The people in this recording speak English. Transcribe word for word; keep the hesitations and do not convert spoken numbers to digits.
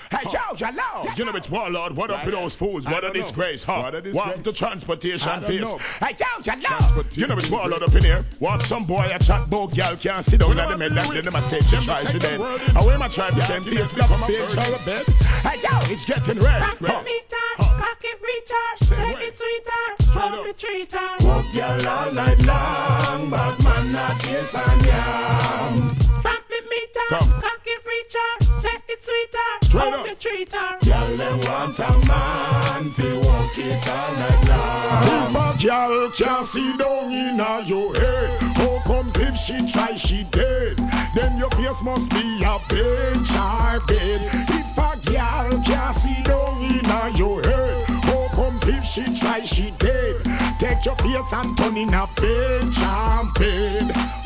Hey, yo, yo, yo. You know it's warlord. What up with those fools? What a disgrace, huh? What a disgrace. Walk the transportation face. Hey, yo, yo, yo. You know it's warlord up in here. Walk some boy a chat bout girl can't sit down at the med. That them a say she tries to dead. I wear my tribe the same place. Grab a bench or a bed. Hey, yo. It's getting red. Cock it meter, cock it reacher, say it sweeter, hold me treater. Walk y'all all night long, but man not chase and yam. Cock it meter, Come. cock it reacher, say it sweeter, hold up. me treater. Y'all them want a man fi walk it all night long. If a girl can't see down in a your head, how comes if she try she dead? Then your face must be a bench or bed. If a girl can't see down in a your head, how comes if she try she dead? Take your face and turn in a bench or bed.